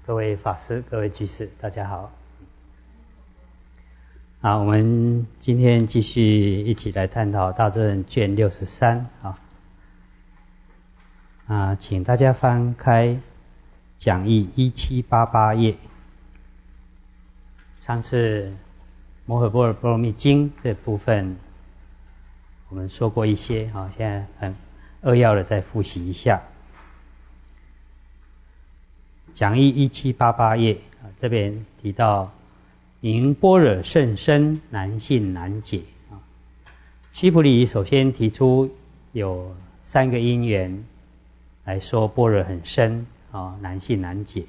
各位法师、各位居士，大家好。我们今天继续一起来探讨《大正卷63》请大家翻开讲义1788页。上次《摩诃般若波罗蜜经》这部分我们说过一些，现在很扼要的再复习一下。讲义1788页这边提到名般若甚深，难信难解须菩提首先提出有3个因缘来说般若很深难信难解。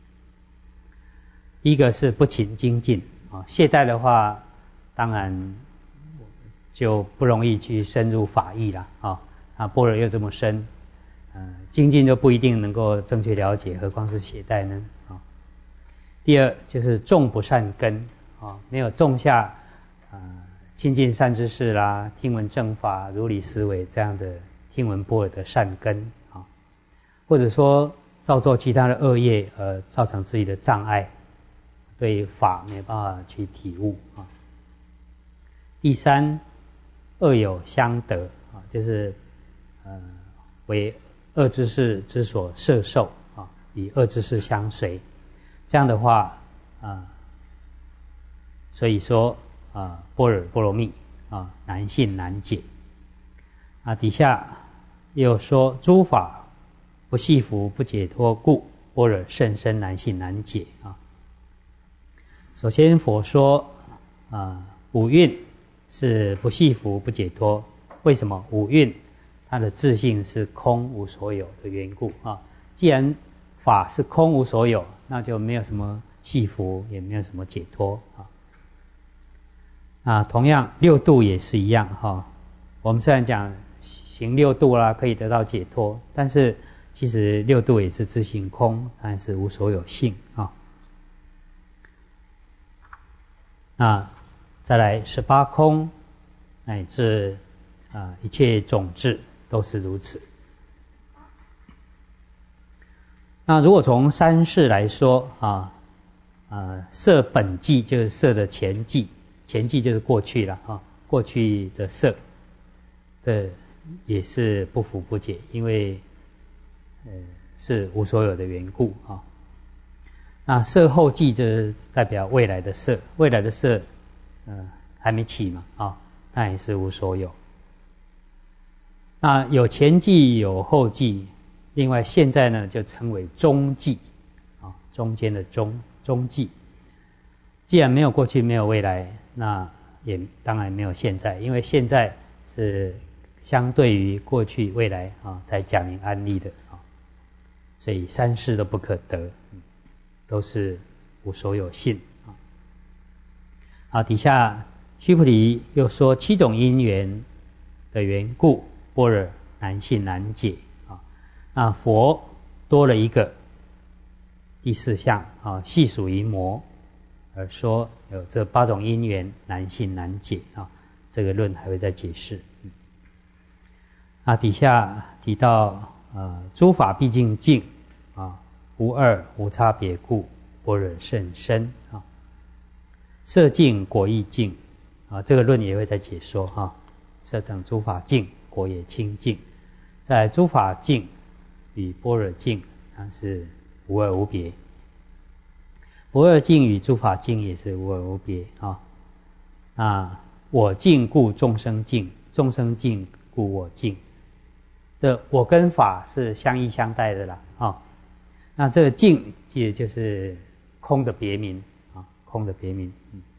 第一个是不勤精进懈怠的话当然就不容易去深入法义了般若又这么深精进就不一定能够正确了解，何况是懈怠呢？第二就是种不善根没有种下亲近善知识啦、听闻正法、如理思维这样的听闻般若的善根或者说造作其他的恶业而造成自己的障碍，对法没办法去体悟第三，恶有相得就是为恶知识之所摄受与恶知识相随，这样的话所以说般若波罗蜜难信难解底下又说诸法不系缚不解脱故，般若甚深难信难解首先佛说五蕴是不系缚不解脱，为什么？五蕴它的自性是空无所有的缘故既然法是空无所有，那就没有什么系缚，也没有什么解脱同样六度也是一样我们虽然讲行六度啦可以得到解脱，但是其实六度也是自性空，但是无所有性再来18空乃至一切种智都是如此。那如果从三世来说色本际就是色的前际，前际就是过去了过去的色，这也是不复不解，因为是无所有的缘故那色后际就是代表未来的色，未来的色还没起嘛那也是无所有。那有前际有后际，另外现在呢就称为中际中间的中际。既然没有过去没有未来，那也当然没有现在，因为现在是相对于过去未来才讲明安立的所以三世都不可得，都是无所有性底下须菩提又说7种因缘的缘故，般若难信难解那佛多了一个第4项系属于魔，而说有这8种因缘难信难解这个论还会再解释底下提到诸法毕竟净无二无差别故，般若甚深色净果亦净这个论也会再解说色等诸法净，果也清净。在诸法净与般若净它是无二无别，般若净与诸法净也是无二无别我净故众生净，众生净故我净，这我跟法是相依相待的啦那这个净也就是空的别名空的别名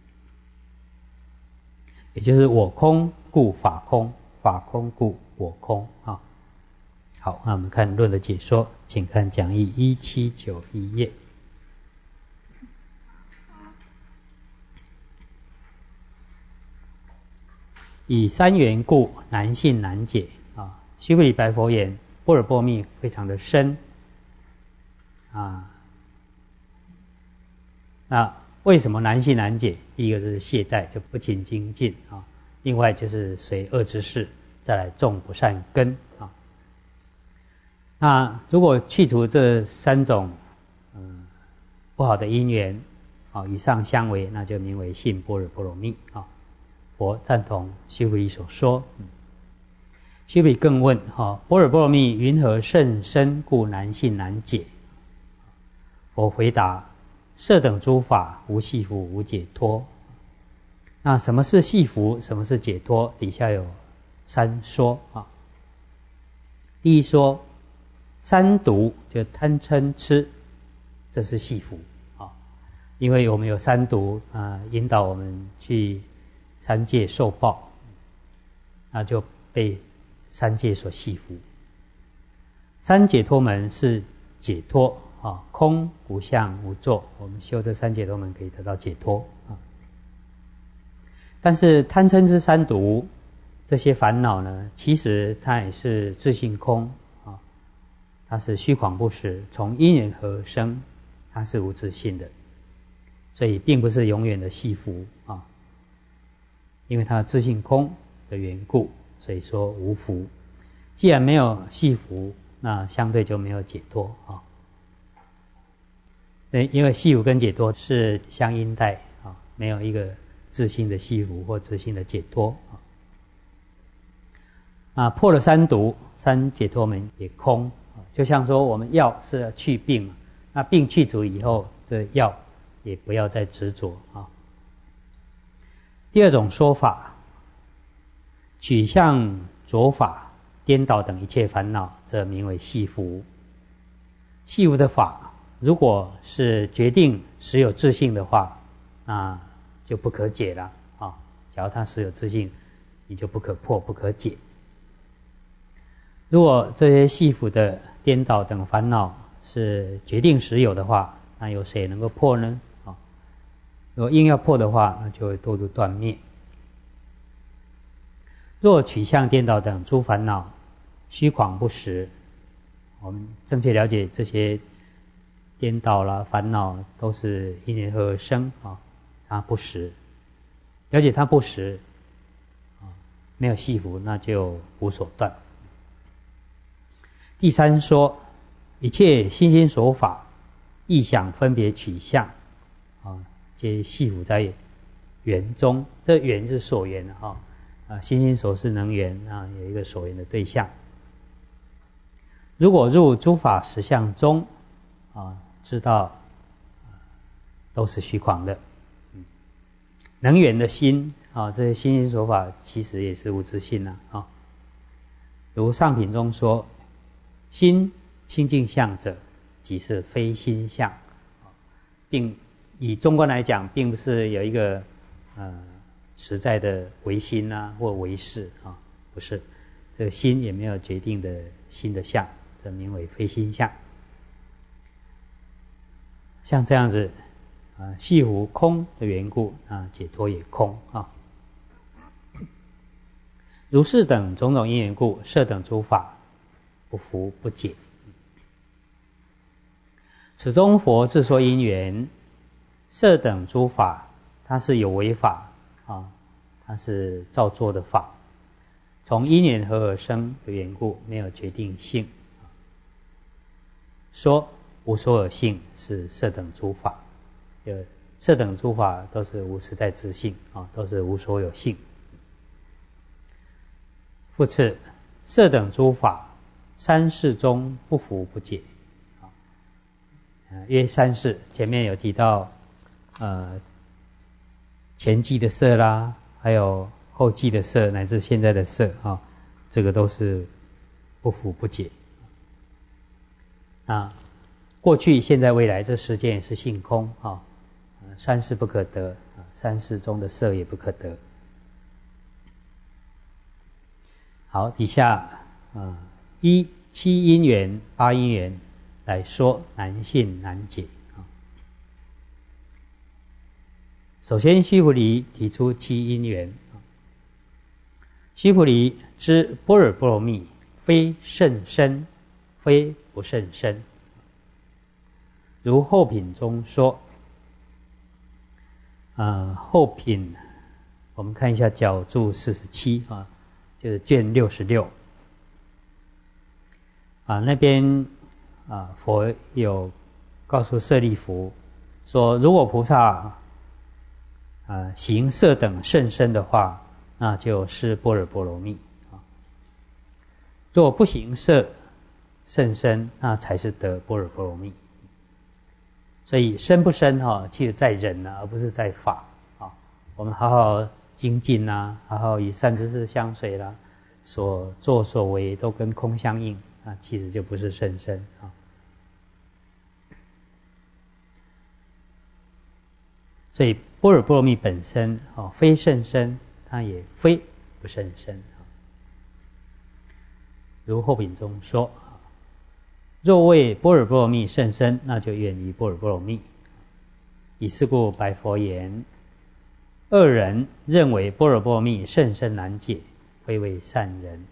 也就是我空故法空，法空故我空好，那我们看论的解说，请看讲义1791页。以三缘故难信难解须菩提白佛言，般若波罗蜜非常的深那为什么难信难解？第一个是懈怠，就不勤精进另外就是随恶知识，再来种不善根那如果去除这3种不好的因缘与上相违，那就名为信般若波罗蜜佛赞同须菩提所说。须菩提更问般若波罗蜜云何甚深故难信难解？佛回答：设等诸法无系缚无解脱。那什么是系缚？什么是解脱？底下有三说第一说，三毒就贪嗔痴，这是系缚因为我们有三毒引导我们去三界受报，那就被三界所系缚。三解脱门是解脱空无相无作，我们修这三解脱门可以得到解脱但是贪嗔痴三毒这些烦恼呢，其实它也是自性空它是虚诳不实，从因缘而生，它是无自性的，所以并不是永远的系缚因为它的自性空的缘故，所以说无缚。既然没有系缚，那相对就没有解脱因为系缚跟解脱是相应带没有一个自性的系缚或自性的解脱破了三毒，三解脱门也空就像说我们药是要去病嘛，那病去除以后，这药也不要再执着第二种说法，取向着法颠倒等一切烦恼，则名为系缚。系缚的法如果是决定实有自性的话，那就不可解了假如它实有自性，你就不可破不可解。如果这些系缚的颠倒等烦恼是决定实有的话，那有谁能够破呢如果硬要破的话，那就会堕入断灭。若取向颠倒等诸烦恼虚诳不实，我们正确了解这些颠倒啦烦恼都是因缘而生它不实，了解它不实没有系缚，那就无所断。第三说，一切心心所法意想分别取向皆系缚在缘中，这缘是所缘心心所是能缘有一个所缘的对象。如果入诸法实相中知道都是虚诳的能缘的心这些心心所法其实也是无自性如上品中说，心清净相者即是非心相并以中观来讲，并不是有一个实在的唯心或唯识不是，这个心也没有决定的心的相，这名为非心相。像这样子系缚空的缘故解脱也空如是等种种因缘故，设等诸法不服不解。此中佛自说因缘，设等诸法它是有为法它是造作的法，从因缘合而生的缘故，没有决定性。说无所有性是设等诸法，设等诸法都是无实在自性都是无所有性。复次，设等诸法三世中不服不解约三世，前面有提到前记的色啦，还有后记的色，乃至现在的色这个都是不服不解过去现在未来这时间也是性空三世不可得三世中的色也不可得。好，底下依七因缘八因缘来说难信难解首先须菩提提出七因缘须菩提知般若波罗蜜非甚深非不甚深，如后品中说后品我们看一下角注47就是卷66那边佛有告诉舍利弗说如果菩萨行色等甚深的话，那就是般若波罗蜜啊。若不行色甚深，那才是得般若波罗蜜。所以深不深其实在人而不是在法啊。我们好好精进好好与善知识相随啦，所作所为都跟空相应其实就不是甚深啊。所以般若波罗蜜本身非甚深，它也非不甚深如后品中说，若谓般若波罗蜜甚深，那就远离般若波罗蜜。以是故白佛言：恶人认为般若波罗蜜甚深难解，非为善人。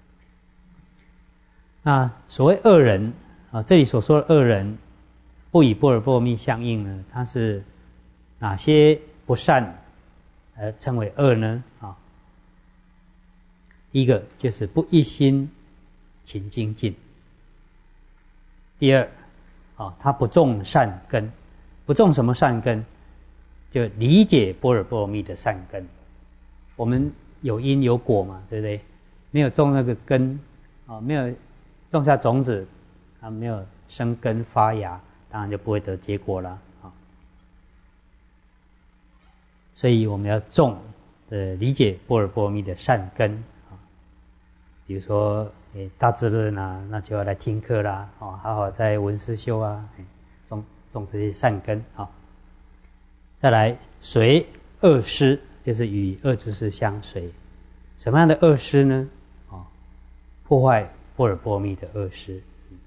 那所谓恶人这里所说的恶人，不以般若波罗蜜相应呢，它是哪些不善而称为恶呢？第一个就是不一心勤精进。第二他不种善根。不种什么善根？就理解般若波罗蜜的善根。我们有因有果嘛，对不对？没有种那个根没有种下种子没有生根发芽，当然就不会得结果了所以我们要种理解般若波罗蜜的善根比如说大智论那就要来听课啦好好在闻思修种这些善根再来随恶师，就是与恶知识相随。什么样的恶师呢？破坏般若波罗蜜的恶师。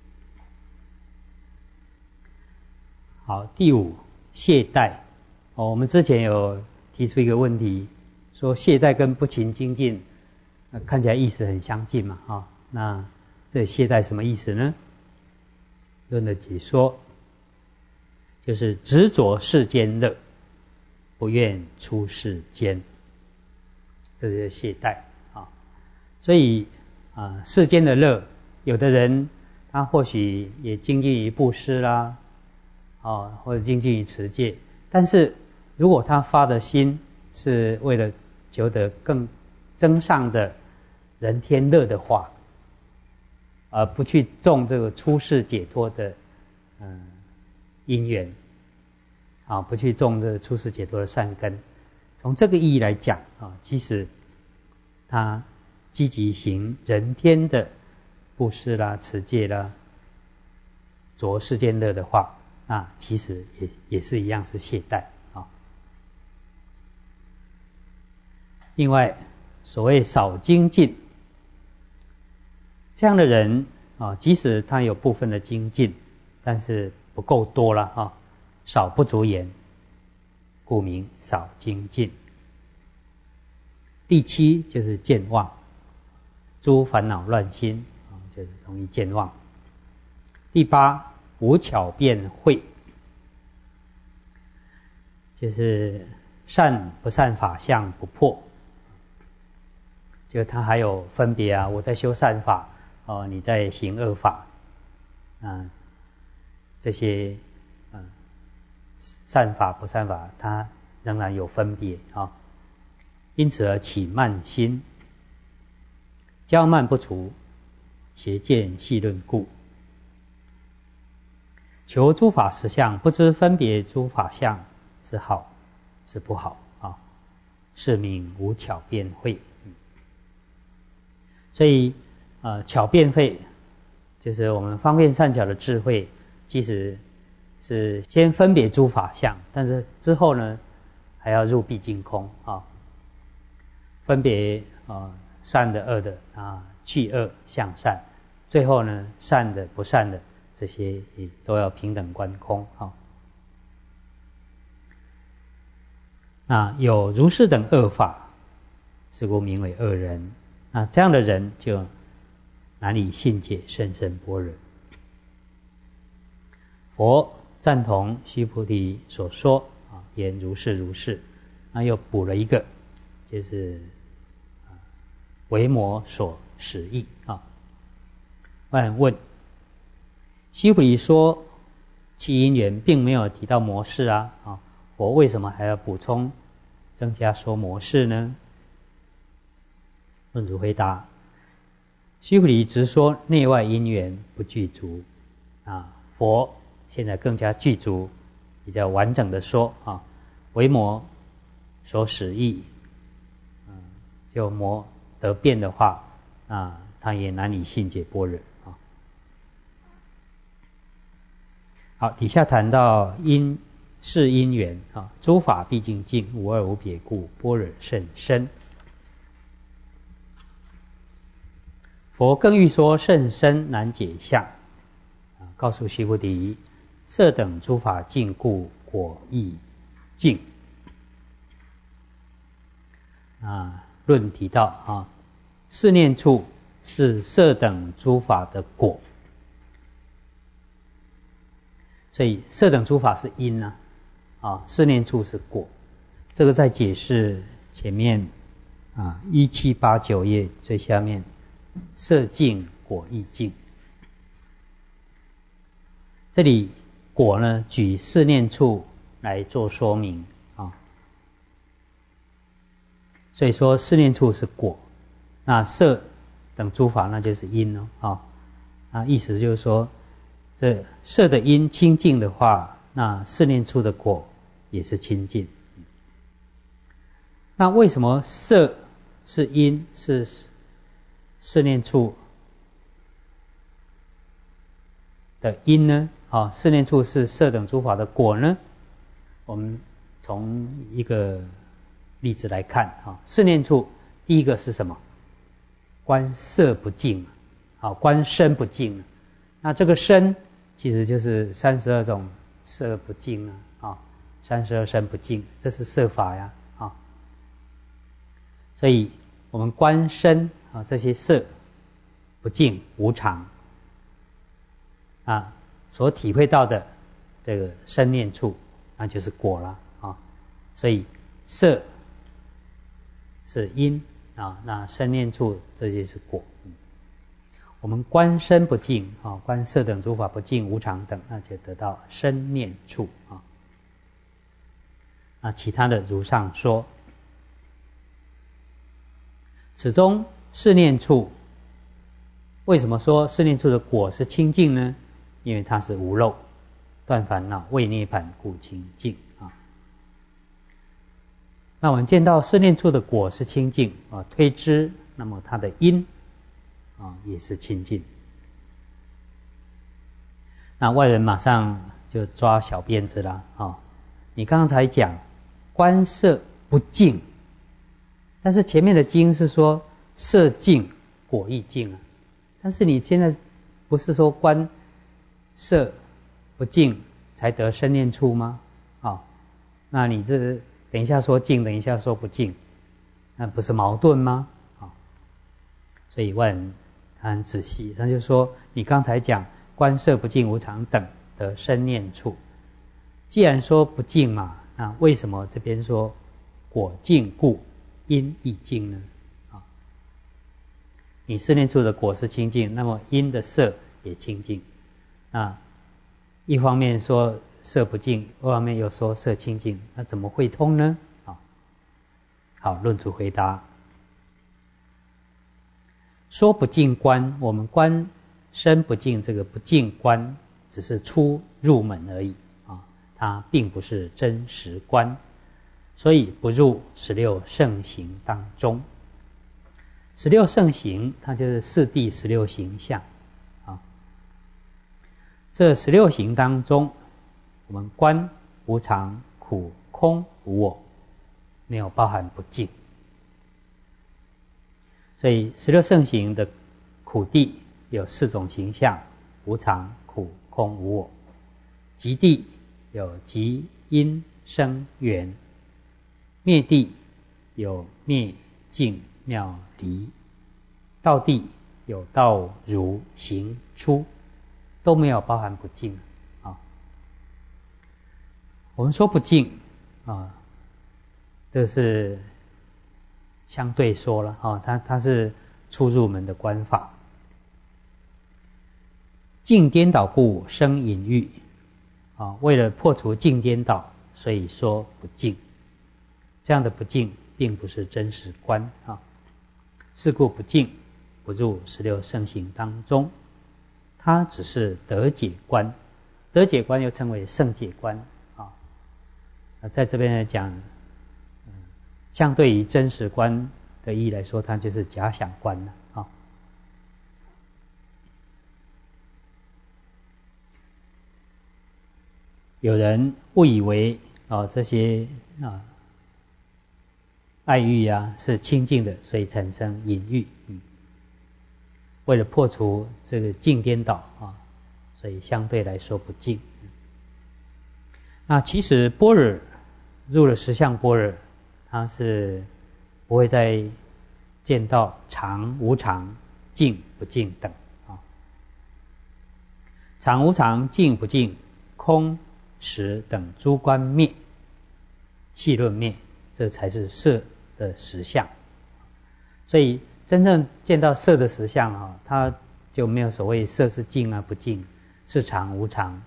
好，第五，懈怠。我们之前有提出一个问题，说懈怠跟不勤精进，看起来意思很相近嘛那这懈怠什么意思呢？论的解说就是执着世间乐，不愿出世间，这就是懈怠所以世间的乐，有的人他或许也精进于布施啦或者精进于持戒，但是如果他发的心是为了求得更增上的人天乐的话，而不去种这个出世解脱的因缘不去种这个出世解脱的善根。从这个意义来讲其实他积极行人天的布施啦、持戒啦、着世间乐的话，那其实也是一样是懈怠另外，所谓少精进，这样的人即使他有部分的精进，但是不够多了少不足言，故名少精进。第七就是健忘，诸烦恼乱心就是容易健忘。第八，无巧辩慧，就是善不善法相不破，就他还有分别我在修善法你在行恶法这些善法不善法它仍然有分别因此而起慢心，骄慢不除，邪见细论故。求诸法实相，不知分别诸法相是好是不好是名无巧辩慧。所以巧辩慧就是我们方便善巧的智慧，其实是先分别诸法相，但是之后呢还要入毕竟空分别善的恶的去恶向善，最后呢善的不善的这些也都要平等观空那有如是等恶法，是故名为恶人。那这样的人就难以信解甚深般若。佛赞同须菩提所说言如是如是，那又补了一个，就是维摩所使译万问须菩提说， 七因缘并没有提到模式啊，佛为什么还要补充增加说模式呢？论主回答：须菩提直说内外因缘不具足佛现在更加具足，比较完整的说维摩所使意，就摩得变的话他也难以信解般若好，底下谈到是因缘诸法毕竟净，无二无别故，般若甚深。佛更欲说甚深难解相告诉须菩提，色等诸法净故，果亦净论提到四念处是色等诸法的果，所以色等诸法是因四念处是果。这个在解释前面1789页最下面，色净果亦净。这里果呢，举四念处来做说明所以说四念处是果，那色等诸法那就是因意思就是说，这色的因清净的话，那四念处的果也是清净。那为什么色是因，是四念处的因呢？四念处是色等诸法的果呢？我们从一个例子来看四念处第一个是什么？观色不净观身不净。那这个身其实就是32种色不净32身不净，这是色法呀所以我们观身这些色不净无常所体会到的这个身念处，那就是果了所以色是因那身念处这就是果。我们观身不净观色等诸法不净无常等，那就得到身念处那其他的如上说。此中四念处，为什么说四念处的果是清净呢？因为它是无漏，断烦恼，为涅槃故清净那我们见到四念处的果是清净推知，那么它的因也是清净。那外人马上就抓小辫子了你刚才讲观色不净，但是前面的经是说色净果亦净但是你现在不是说观色不净才得身念处吗？那你这等一下说净，等一下说不净，那不是矛盾吗？所以外人他很仔细，他就说你刚才讲观色不净无常等的身念处，既然说不净嘛，那为什么这边说果净故因亦净呢？你四念处的果是清净，那么因的色也清净一方面说色不净，一方面又说色清净，那怎么会通呢？好，论主回答：说不净观，我们观身不净，这个不净观只是初入门而已它并不是真实观，所以不入16圣行当中。16圣行它就是四谛16行相这16行当中，我们观无常、苦、空、无我，没有包含不净。所以16圣行的苦谛有4种形象：无常、苦、空、无我。极谛有极、因、生、缘。灭谛有灭、净、妙、离。道谛有道、如、行、出，都没有包含不净我们说不净这是相对说了它是初入门的观法。净颠倒故生淫欲为了破除境颠倒，所以说不净。这样的不净并不是真实观是故不净不入16圣行当中，它只是得解观。得解观又称为圣解观在这边来讲，相对于真实观的意义来说，它就是假想观了有人误以为这些爱欲是清净的，所以产生淫欲。为了破除这个境颠倒所以相对来说不净。那其实般若入了实相般若，它是不会再见到常无常、净不净等常无常、净不净、空实等诸观灭，细论灭，这才是色的实相。所以真正见到色的实相它就没有所谓色是净不净，是常无常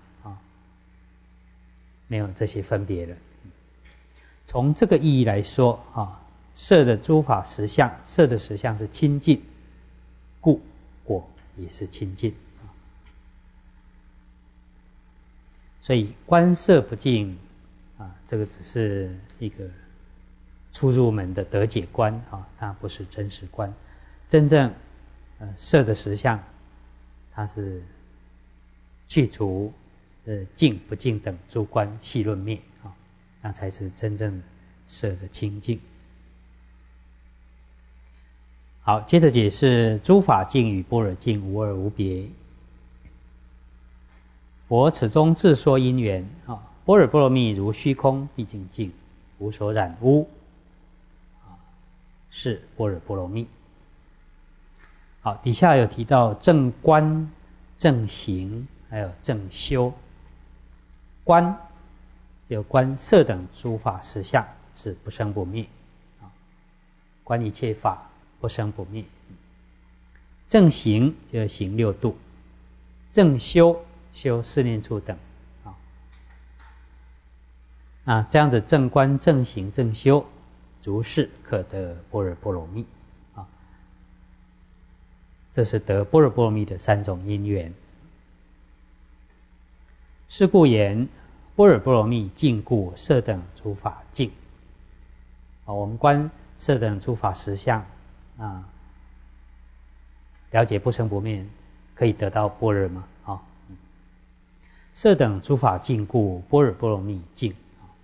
没有这些分别了。从这个意义来说色的诸法实相，色的实相是清净，故果也是清净所以观色不净这个只是一个初入门的得解观它不是真实观。真正色的实相，它是去除净不净等诸观细论灭那才是真正的色的清净。好，接着解释诸法净与般若净无二无别。佛此中自说因缘般若波罗蜜如虚空毕竟净，无所染污是般若波罗蜜。好，底下有提到正观、正行还有正修。观有观色等诸法实相是不生不灭观一切法不生不灭。正行就是行六度，正修修四念处等这样子正观、正行、正修，如是可得般若波罗蜜这是得般若波罗蜜的3种因缘。是故言般若波罗蜜净故色等诸法净我们观色等诸法实相了解不生不灭，可以得到般若吗色等诸法净故般若波罗蜜净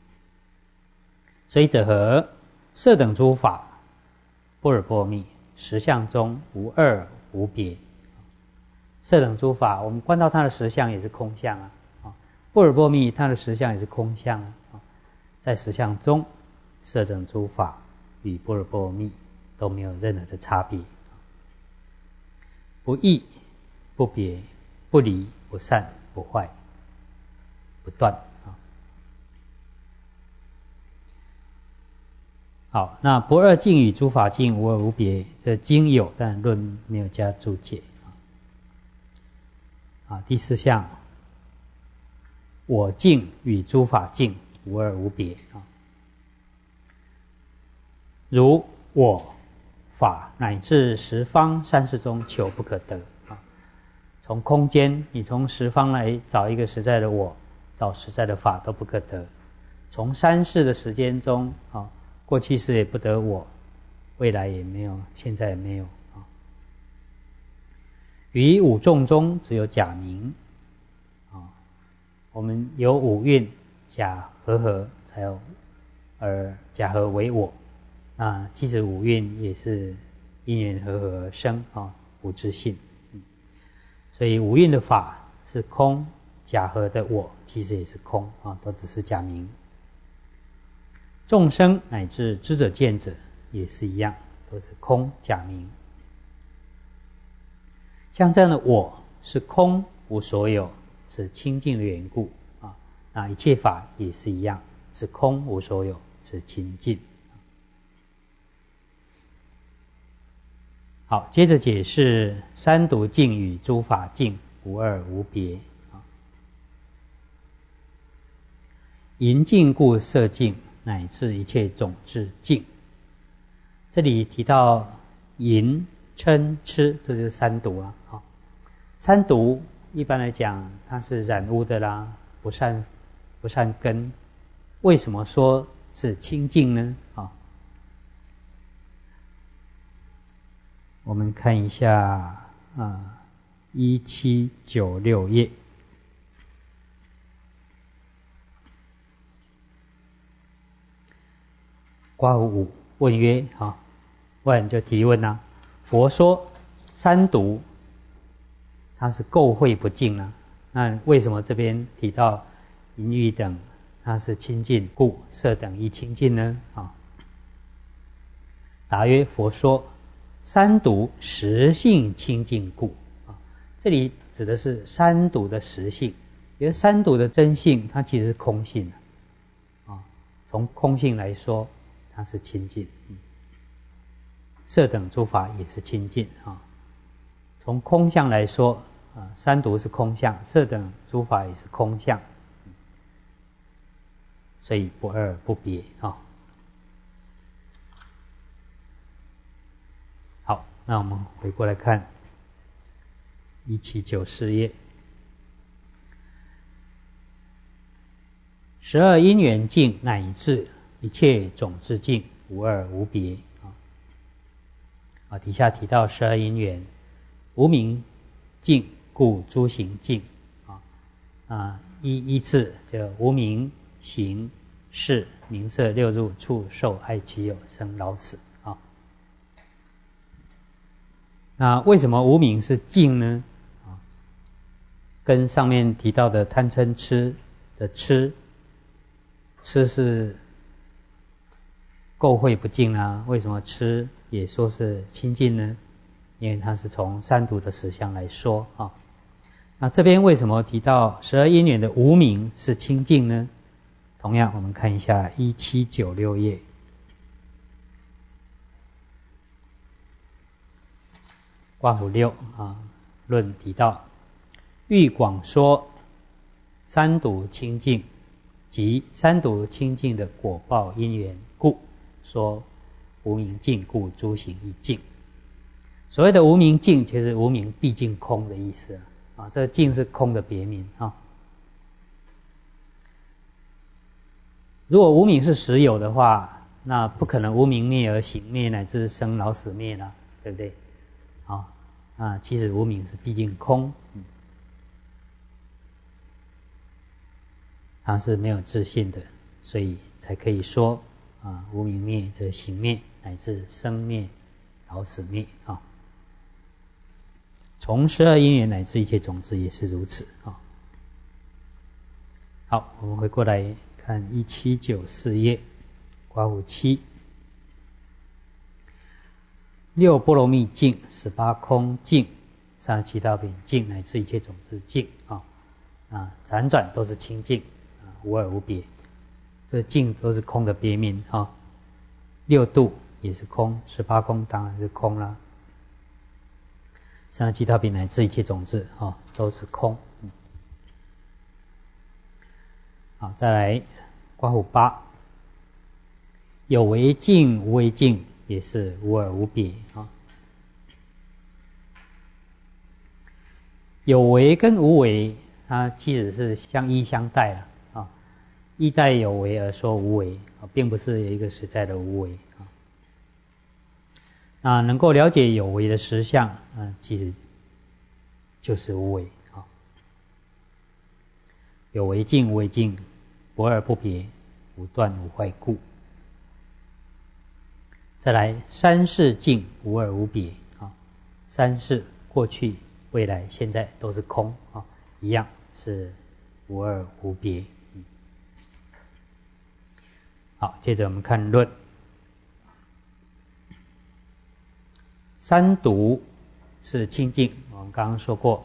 所以者何？色等诸法般若波罗蜜实相中无二无别。色等诸法我们观到它的实相也是空相般若波罗蜜它的实相也是空相在实相中，色等诸法与般若波罗蜜都没有任何的差别，不异不别，不离不散不坏不断好，那不二净与诸法净无二无别，这经有，但论没有加注解第4项，我净与诸法净无二无别如我法乃至十方三世中求不可得从空间，你从十方来找一个实在的我，找实在的法都不可得。从三世的时间中过去世也不得我，未来也没有，现在也没有于五众中只有假名我们有五蕴假和合才有，而假合为我其实五蕴也是因缘和合而生无自性所以五蕴的法是空，假合的我其实也是空都只是假名。众生乃至知者见者也是一样，都是空假名。像这样的我是空无所有，是清净的缘故那一切法也是一样，是空无所有，是清净。好，接着解释三毒净与诸法净无二无别淫净故色净，乃至一切种智净。这里提到淫、嗔、痴，这就是三毒啊。三毒一般来讲，它是染污的啦，不善根。为什么说是清净呢？我们看一下1796页。括弧5问曰：问就提问啊。佛说三毒，它是垢秽不净啊。那为什么这边提到淫欲等，它是清净故色等亦清净呢？答曰：佛说三毒实性清净故。这里指的是三毒的实性，因为三毒的真性，它其实是空性从空性来说，它是清净。色等诸法也是清净从空相来说三毒是空相，色等诸法也是空相，所以不二不别好，那我们回过来看1794页。12因缘净，乃至一切种智净，无二无别底下提到12因缘，无明净故诸行净依次就无明、行、识、名色、六入、触、受、爱、取、有、生、老、死那为什么无明是净呢？跟上面提到的贪嗔痴的痴是垢秽不净啊，为什么痴也说是清净呢？因为它是从三毒的实相来说那这边为什么提到12因缘的无明是清净呢？同样我们看一下1796页。括弧6论提到欲广说三毒清净及三毒清净的果报因缘故，说无明净故诸行亦净。所谓的无明净，其实无明毕竟空的意思这个净是空的别名如果无明是实有的话，那不可能无明灭而行灭，乃至生老死灭了，对不对？其实无明是毕竟空它是没有自性的，所以才可以说无明灭则行灭，乃至生灭、老死灭从12因缘乃至一切种子也是如此好，我们回过来看1794页，括弧7。6波罗蜜净，18空净，37道品净，乃至一切种子净辗转都是清净无二无别。这净都是空的别名6度也是空，18空当然是空啦，37道品乃至一切种子都是空好，再来括弧8，有为净无为净，也是无二无别有为跟无为，它其实是相依相待依待有为而说无为并不是有一个实在的无为那能够了解有为的实相其实就是无为有为净无为净，不二不别，无断无坏故。再来三世净无二无别三世过去未来现在都是空一样是无二无别好，接着我们看论。三毒是清净，我们刚刚说过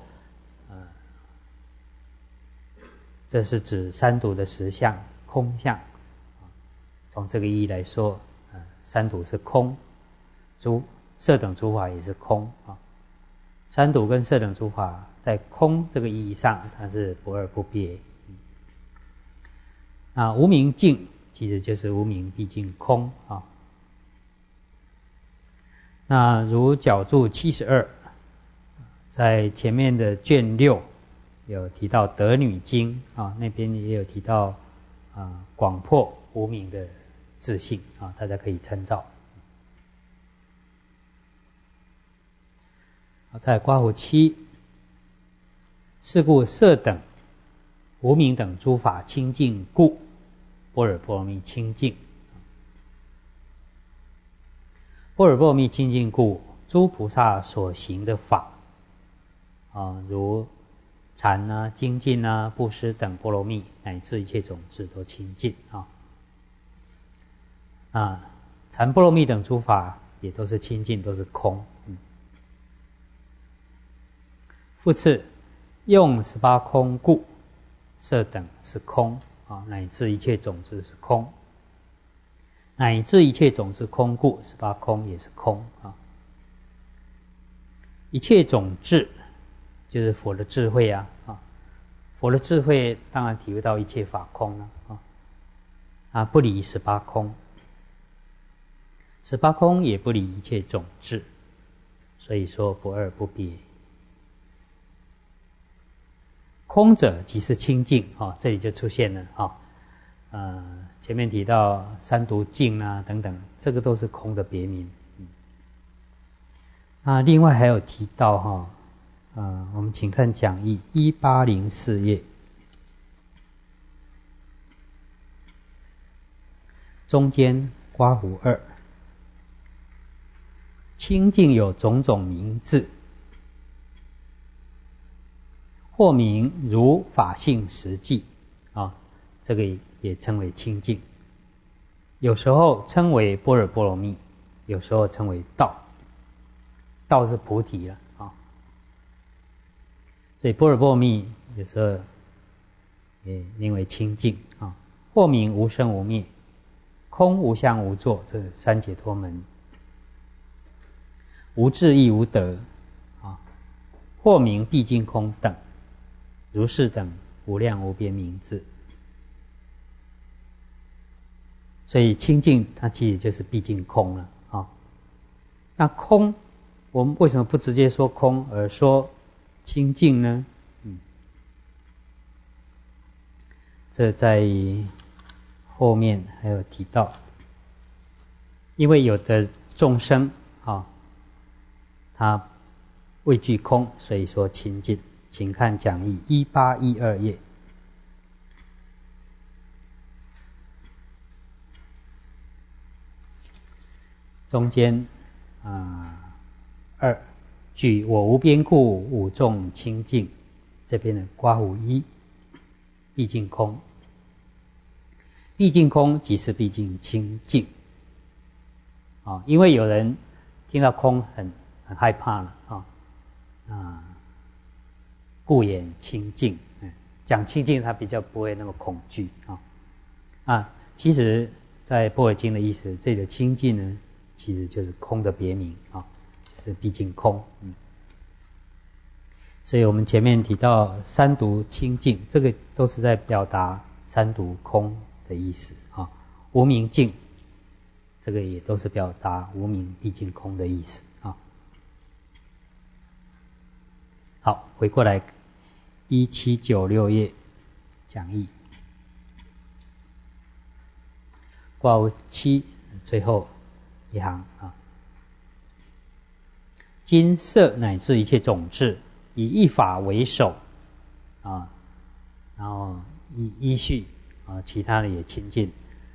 这是指三毒的实相空相从这个意义来说三毒是空，色等诸法也是空三毒跟色等诸法在空这个意义上它是不二不别那无明尽其实就是无明毕竟空啊。那如角注72，在前面的卷6有提到德女经啊，那边也有提到广破无明的自性啊，大家可以参照。在刮胡7，是故色等、无明等诸法清净故，般若波罗蜜清净。般若波罗蜜清净故，诸菩萨所行的法如禅啊、精进啊、布施等波罗蜜，乃至一切种子都清净禅波罗蜜等诸法也都是清净，都是空。复次，用18空故，色等是空乃至一切种子是空，乃至一切种子空故，18空也是空一切种智就是佛的智慧佛的智慧当然体会到一切法空了不离18空，18空也不离一切种智，所以说不二不别。空者即是清净这里就出现了前面提到三毒净等等，这个都是空的别名。那另外还有提到我们请看讲义1804页，中间刮胡2，清净有种种名字，或名如法性实际这个也称为清净，有时候称为般若波罗蜜，有时候称为道，道是菩提了所以般若波罗蜜有时候也名为清净或名无生无灭、空无相无作，这三解脱门，无智亦无得或名毕竟空等，如是等无量无边名字。所以清净它其实就是毕竟空了那空我们为什么不直接说空而说清净呢？这在后面还有提到，因为有的众生他畏惧空，所以说清净。请看讲义1812页，中间2举我无边故五众清净，这边的刮胡1，毕竟空，毕竟空即是毕竟清净因为有人听到空很害怕了故言清净，讲清净他比较不会那么恐惧其实在般若经的意思，这里的清净呢其实就是空的别名就是毕竟空所以我们前面提到三毒清净，这个都是在表达三毒空的意思无明净这个也都是表达无明毕竟空的意思好，回过来1796页讲义刮胡7最后一行今色乃至一切种智，以一法为首然后依序其他的也清净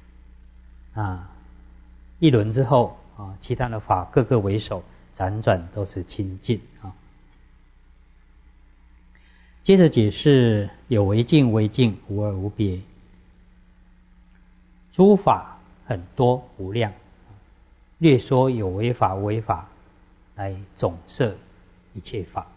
一轮之后其他的法各个为首，辗转都是清净接着解释有为净、为净，无二无别。诸法很多无量，略说有为法、无为法，来总摄一切法。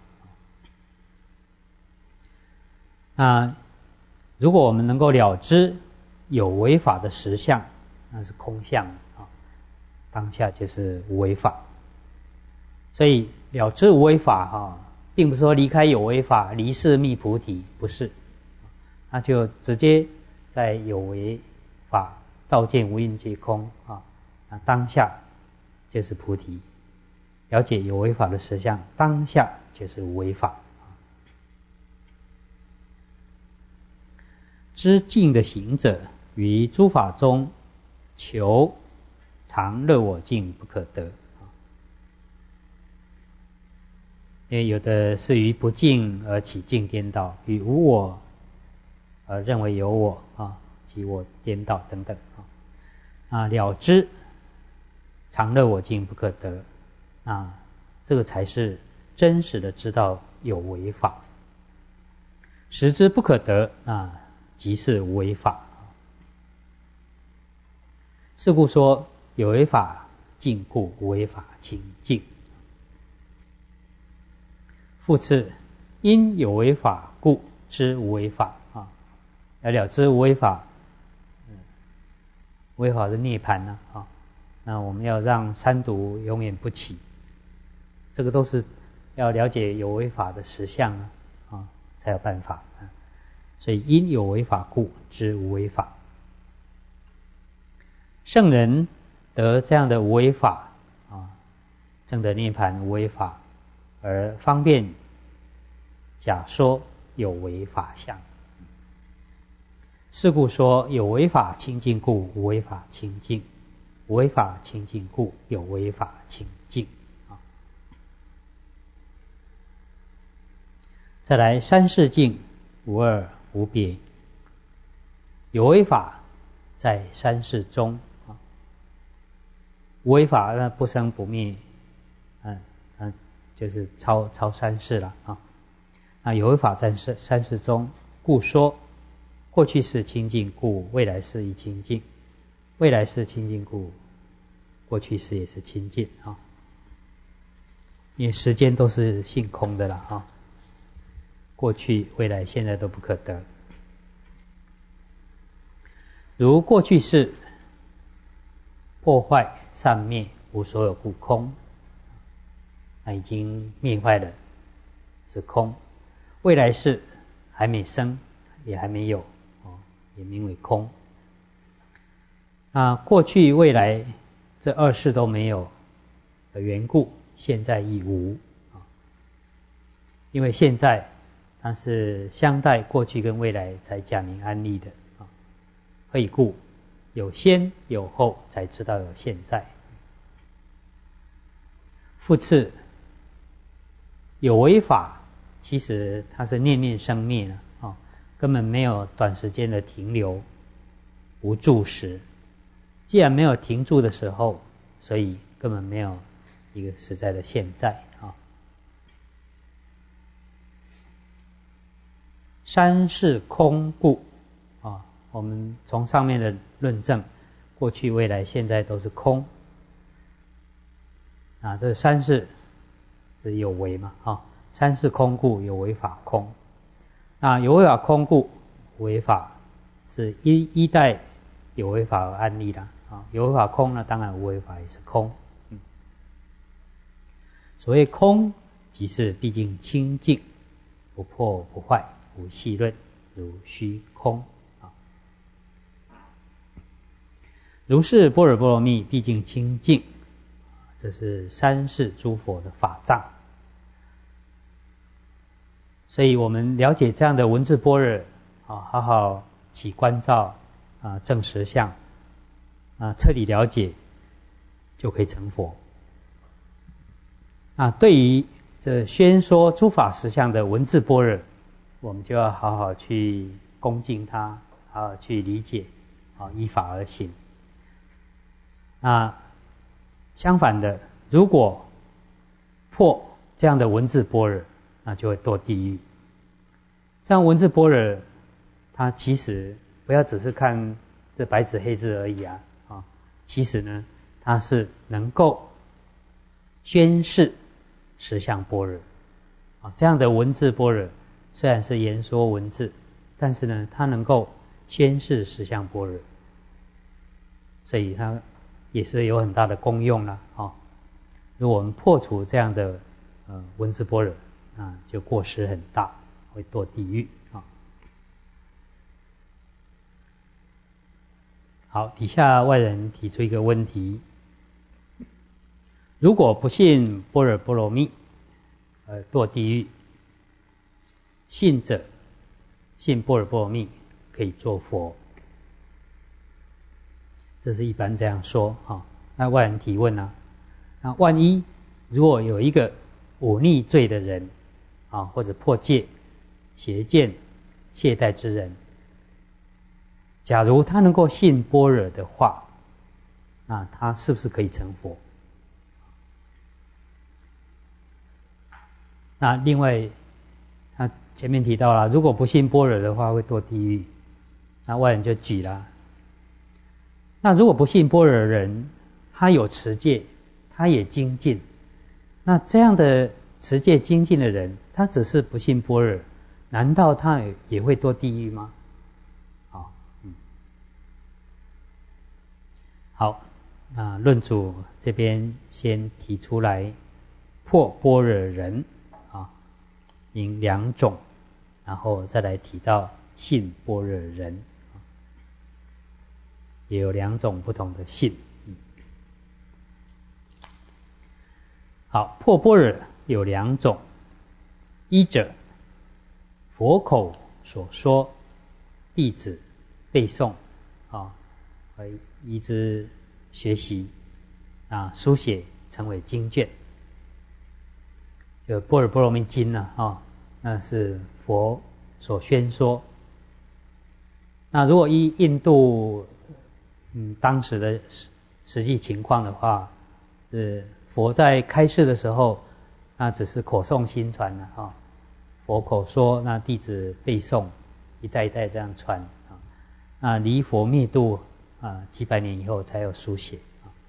如果我们能够了知有为法的实相，那是空相当下就是无为法。所以了知无为法并不是说离开有为法，离世觅菩提，不是，那就直接在有为法照见无因皆空啊，那当下就是菩提。了解有为法的实相，当下就是无为法。知境的行者，于诸法中求常乐我净不可得。因为有的是于不净而起境颠倒，于无我而认为有我啊，即我颠倒等等啊，了知常乐我净不可得，那这个才是真实的知道有为法。实知不可得，那即是无为法。是故说有为法净故，无为法清净。复次，因有为法故知无为法啊，要了知无为法，无为法是涅槃呢啊。那我们要让三毒永远不起，这个都是要了解有为法的实相啊，才有办法啊。所以因有为法故知无为法。圣人得这样的无为法啊，证得涅槃无为法，而方便假说有为法相。是故说有为法清净故，无为法清净；无为法清净故，有为法清净。再来三世境无二无别，有为法在三世中，无为法那不生不灭，就是超三世了啊。那有为法在三世中，故说过去世清净，故未来世亦清净；未来世清净，故过去世也是清净啊。因为时间都是性空的了啊，过去、未来、现在都不可得。如过去世破坏散灭无所有故空，那已经灭坏了，是空；未来世还没生，也还没有，也名为空。那过去、未来这二世都没有的缘故，现在亦无。因为现在它是相待过去跟未来才假名安立的啊，何以故？有先有后，才知道有现在。复次，有为法其实它是念念生灭了啊，根本没有短时间的停留，无住时。既然没有停住的时候，所以根本没有一个实在的现在啊。三世空故啊，我们从上面的论证，过去、未来、现在都是空啊。这三世是有为嘛啊？三世空故，有为法空。那有为法空故，无为法是依待有为法而安立的啊。有为法空呢，当然无为法也是空。所谓空，即是毕竟清净，不破不坏，无细论，如虚空啊。如是般若波罗蜜，毕竟清净，这是三世诸佛的法藏。所以我们了解这样的文字般若啊，好好起观照啊，证实相啊，彻底了解，就可以成佛。那对于这宣说诸法实相的文字般若，我们就要好好去恭敬它，好好去理解，依法而行。那相反的，如果破这样的文字般若，那就会堕地狱。这样文字般若，它其实不要只是看这白纸黑字而已啊，其实呢，它是能够宣示实相般若啊。这样的文字般若虽然是言说文字，但是呢，它能够宣示实相般若，所以它也是有很大的功用啦啊。如果我们破除这样的文字般若啊，就过失很大，会堕地狱啊。 好，底下外人提出一个问题：如果不信般若波罗蜜而堕地狱，信者信般若波罗蜜可以做佛，这是一般这样说啊。那外人提问啊，那万一如果有一个忤逆罪的人啊，或者破戒、邪见、懈怠之人，假如他能够信般若的话，那他是不是可以成佛？那另外，他前面提到了，如果不信般若的话，会堕地狱。那外人就举了，那如果不信般若的人，他有持戒，他也精进，那这样的持戒精进的人，他只是不信般若，难道他也会堕地狱吗？好，那论主这边先提出来，破般若人应两种，然后再来提到信般若人，也有两种不同的信。好，破般若有两种，一者佛口所说，弟子背诵依之学习书写成为经卷，就《般若波罗蜜经》那是佛所宣说。那如果依印度当时的实际情况的话，佛在开示的时候，那只是口诵心传佛口说，那弟子背诵，一代一代这样传那离佛灭度几百年以后才有书写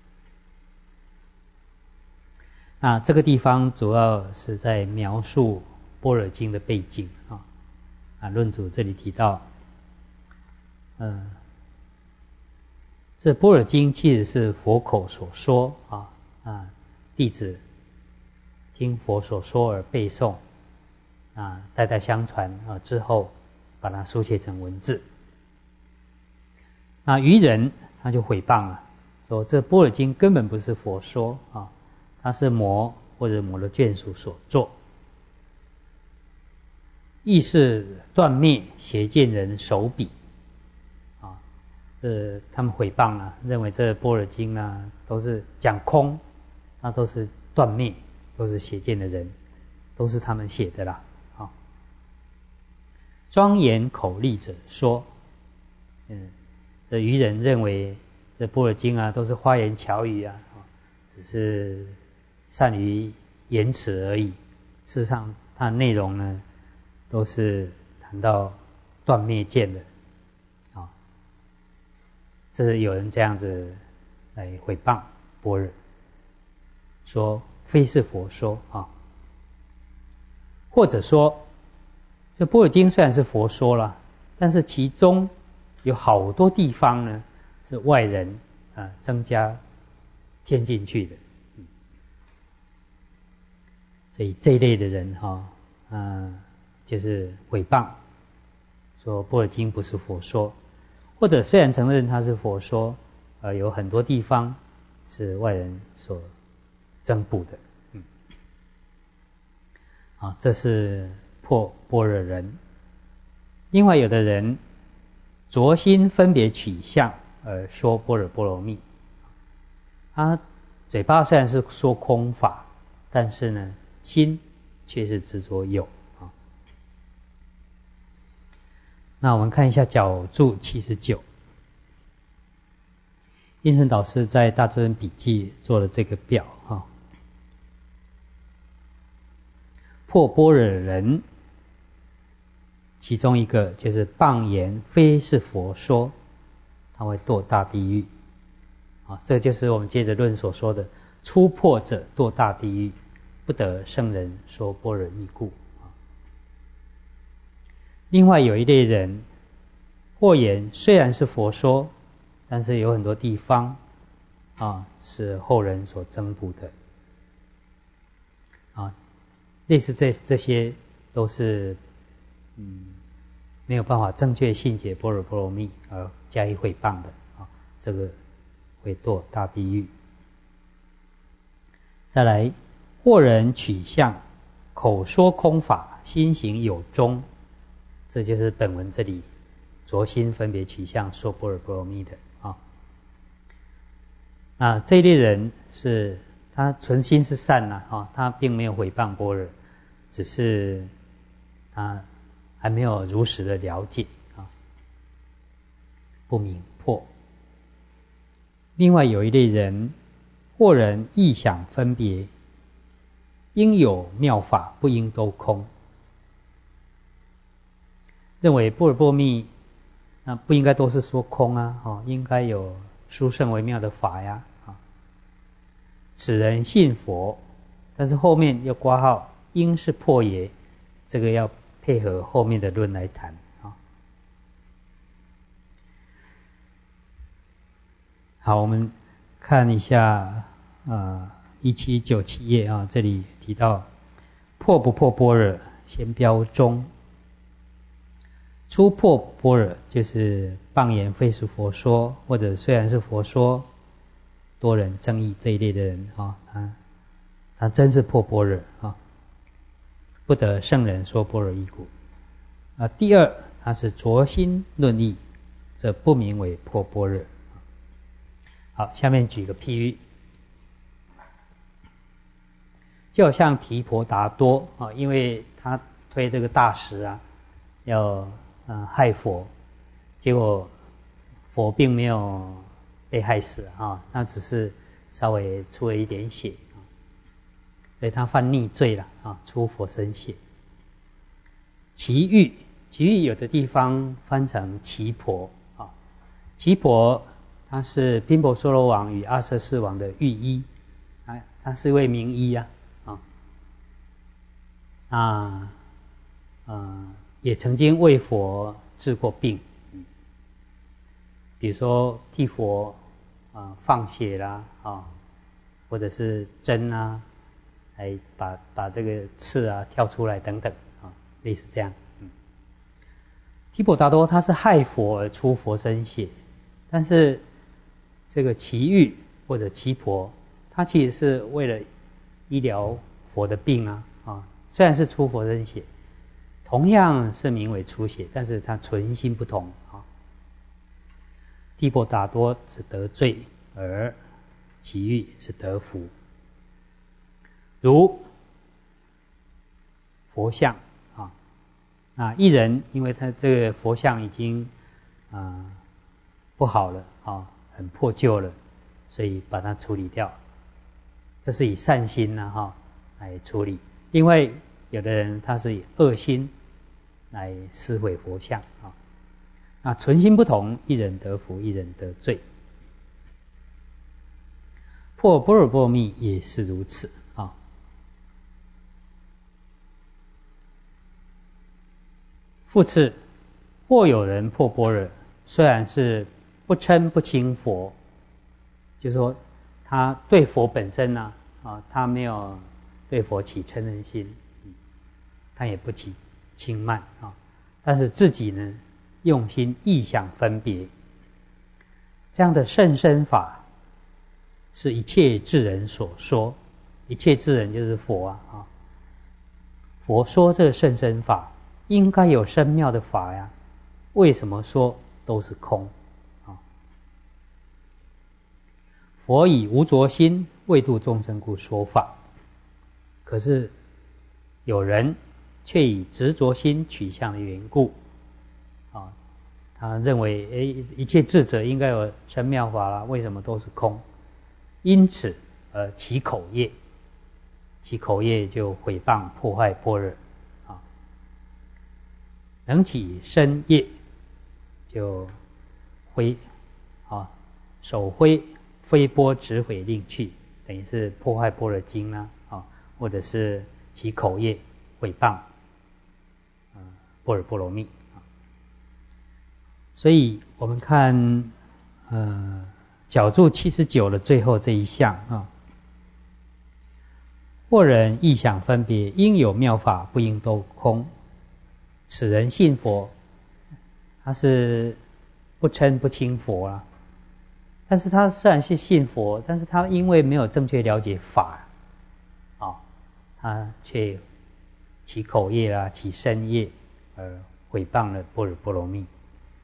那这个地方主要是在描述般若经的背景论主这里提到这般若经其实是佛口所说弟子听佛所说而背诵代代相传之后把它书写成文字。那愚人他就诽谤了，说这般若经根本不是佛说它是魔或者魔的眷属所作，亦是断灭邪见人手笔这他们诽谤了，认为这般若经都是讲空，那都是断灭，都是邪见的人，都是他们写的啦庄严口利者说这愚人认为这般若经都是花言巧语只是善于言辞而已，事实上它的内容呢都是谈到断灭见的这是有人这样子来诽谤般若，说非是佛说或者说这般若经虽然是佛说了，但是其中有好多地方呢是外人增加添进去的所以这一类的人就是诽谤说般若经不是佛说，或者虽然承认它是佛说有很多地方是外人所增补的这是破般若人。另外有的人着心分别取相而说般若波罗蜜，他嘴巴虽然是说空法，但是呢心却是执着有那我们看一下角注79，印顺导师在大智论笔记做了这个表破般若人其中一个就是谤言非是佛说，他会堕大地狱这就是我们接着论所说的初破者堕大地狱，不得圣人说般若义故另外有一类人或言虽然是佛说，但是有很多地方是后人所增补的类似这些都是没有办法正确信解般若波罗蜜而加以诽谤的这个会堕大地狱。再来，或人取相，口说空法，心行有终，这就是本文这里着心分别取相说般若波罗蜜的啊。那这一类人是他存心是善啊，他并没有毁谤般若，只是他还没有如实的了解啊，不明破。另外有一类人，或人意想分别，应有妙法，不应都空。认为般若波罗蜜那不应该都是说空啊，应该有殊胜微妙的法呀啊。此人信佛，但是后面又括号应是破也，这个要配合后面的论来谈啊。好，我们看一下1797页啊，这里提到破不破般若，先标中。初破般若就是谤言非是佛说，或者虽然是佛说，多人争议这一类的人啊，他真是破般若啊，不得圣人说般若义故啊。第二，他是着心论义，则不名为破般若。好，下面举个譬喻，就好像提婆达多啊，因为他推这个大石啊，要害佛，结果佛并没有被害死啊，那只是稍微出了一点血啊，所以他犯逆罪了啊，出佛身血。奇遇有的地方翻成奇婆啊，奇婆他是宾婆娑罗王与阿阇世王的御医，他是一位名医也曾经为佛治过病，比如说替佛放血啦或者是针来把这个刺跳出来等等类似这样。提婆达多他是害佛而出佛身血，但是这个奇遇或者奇婆，他其实是为了医疗佛的病虽然是出佛身血，同样是名为出血，但是他存心不同提婆达多是得罪，而奇遇是得福。如佛像那一人因为他这个佛像已经不好了很破旧了，所以把它处理掉，这是以善心来处理。另外有的人他是以恶心来撕毁佛像那存心不同，一人得福，一人得罪。破般若波罗蜜也是如此复次，或有人破般若，虽然是不嗔不轻佛，就是说他对佛本身他没有对佛起嗔恨心，他也不起轻慢但是自己呢用心意想分别，这样的甚深法是一切智人所说，一切智人就是佛佛说这个甚深法应该有深妙的法呀，为什么说都是空佛以无着心为度众生故说法，可是有人却以执着心取向的缘故他认为一切智者应该有深妙法啦，为什么都是空？因此起口业，起口业就毁谤破坏般若能起身业就手挥飞波指毁令去，等于是破坏般若经或者是起口业毁谤般若波罗蜜所以我们看角注79的最后这一项或人意想分别，应有妙法，不应都空。此人信佛，他是不嗔不轻佛但是他虽然是信佛，但是他因为没有正确了解法，他却起口业啦，起身业，而毁谤了般若波罗蜜。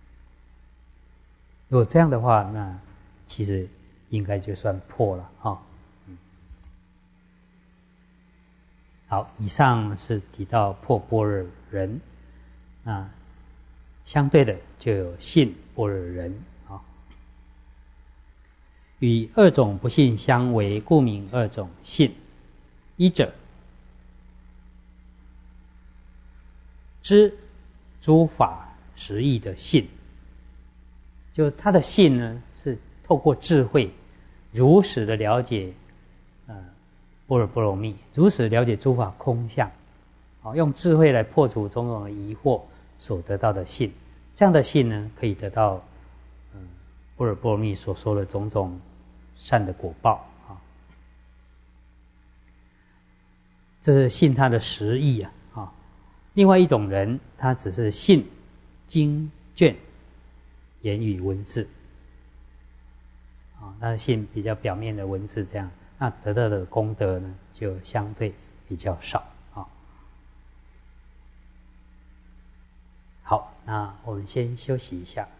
如果这样的话，那其实应该就算破了哈。好，以上是提到破般若人，那相对的就有信般若人啊。与二种不信相违，故名二种信。一者，知诸法实义的信，就他的信呢，是透过智慧，如实的了解，般若波罗蜜，如实了解诸法空相，用智慧来破除种种的疑惑所得到的信，这样的信呢，可以得到，般若波罗蜜所说的种种善的果报啊。这是信他的实义啊。另外一种人，他只是信经卷、言语文字，他信比较表面的文字，这样，那得到的功德呢，就相对比较少啊。好，那我们先休息一下。